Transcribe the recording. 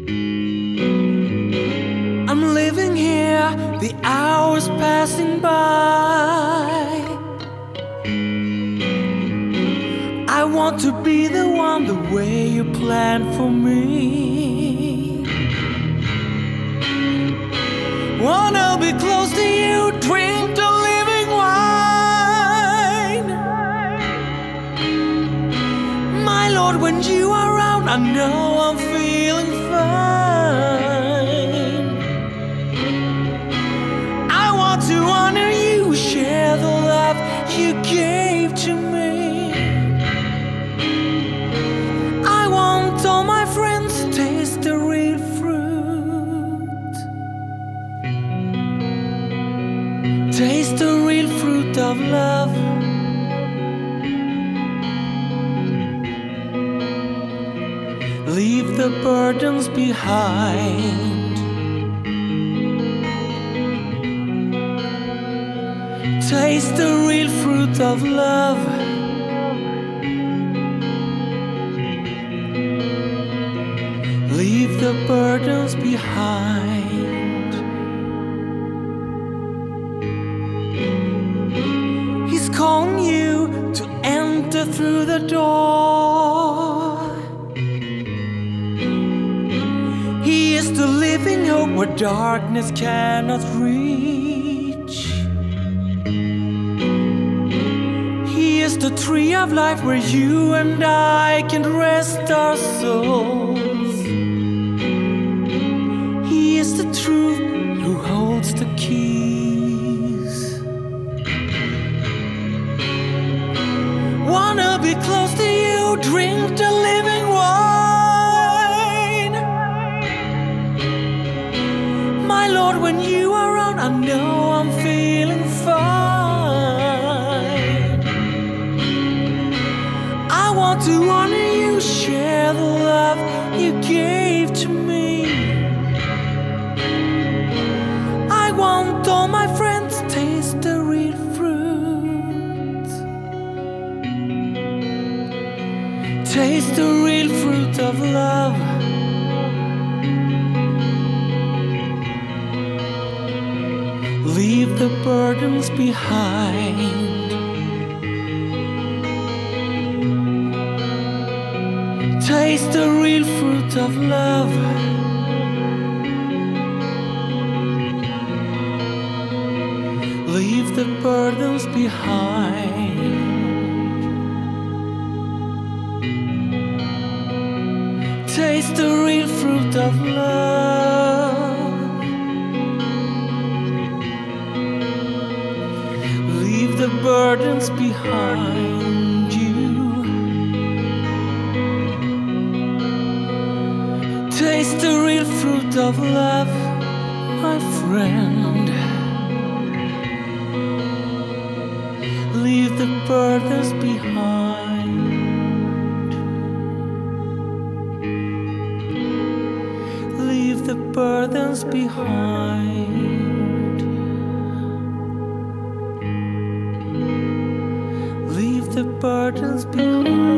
I'm living here, the hours passing by. I want to be the one the way you planned for me. Wanna be close to you, drink the living wine. My Lord, when you are around, I know I'm feeling fine. I want to honor you, share the love you gave to me. I want all my friends to taste the real fruit. Taste the real fruit of love. Leave the burdens behind. Taste the real fruit of love. Leave the burdens behind. He's calling you to enter through the door. He is the living hope where darkness cannot reach. He is the tree of life where you and I can rest our souls. He is the truth who holds the keys. Wanna be close to you, drink the living wine. My Lord, when you are around, I know I'm feeling fine. I want to honor you, share the love you gave to me. I want all my friends to taste the real fruit. Taste the real fruit of love. Leave the burdens behind. Taste the real fruit of love. Leave the burdens behind. Taste the real fruit of love. Leave the burdens behind you. Taste the real fruit of love, my friend. Leave the burdens behind. Leave the burdens behind. Leave the burdens behind.